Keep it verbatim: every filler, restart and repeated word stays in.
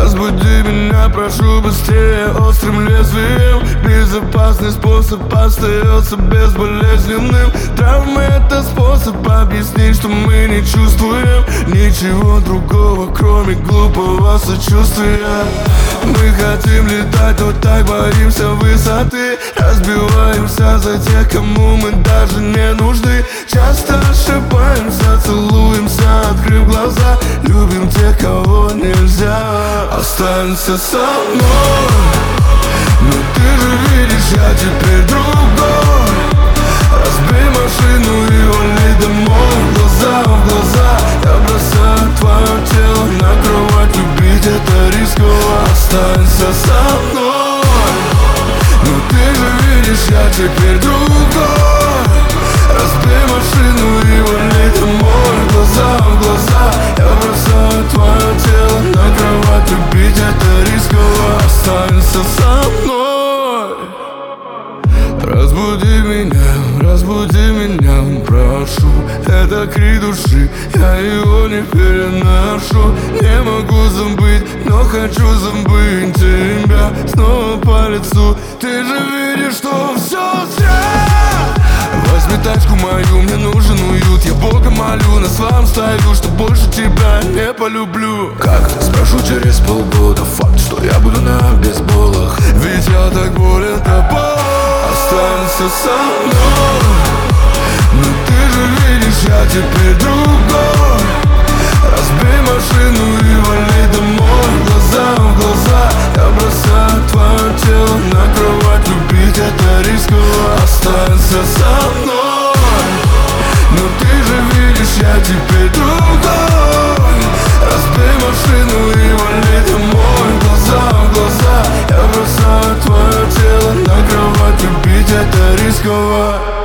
Разбуди меня, прошу, быстрее, острым лезвием. Безопасный способ остается безболезненным. Травмы — это способ объяснить, что мы не чувствуем ничего другого, кроме глупого сочувствия. Мы хотим летать, но так боимся высоты. Разбиваемся за тех, кому мы даже не нужны. Часто ошибаемся, целуемся, открыв глаза. Любим тех, кого нельзя. Останься со мной, но ты же видишь, я теперь другой. Разбей машину и вали домой. Глаза в глаза, я бросаю твое тело на кровать. Любить — это рисково. Останься со мной, но ты же видишь, я теперь другой. Разбей машину и вали домой. Глаза в глаза, я бросаю твое тело на кровать. Любить — это рисково. Останься со мной. Разбуди меня, разбуди меня, прошу. Это крик души, я его не переношу. Не могу забыть, но хочу забыть тебя снова по лицу. Ты же видишь, что все зря. Возьми тачку мою, мне нужен уют. Я Бога молю, на своем стою, что больше тебя не полюблю. Как? Спрошу через полгода. Факт, что я буду на бейсболах. Ведь я так болен тобой. Останься со мной, но ты же видишь, я теперь другой. Разбей машину и вали домой. Глаза в глаза, я бросаю твое тело на кровать. Любить — это рисково. Останься со мной, но ты же видишь, я теперь другой. Разбей машину и вали домой. Глаза в глаза, я бросаю твое тело на кровать. Любить — это рисково.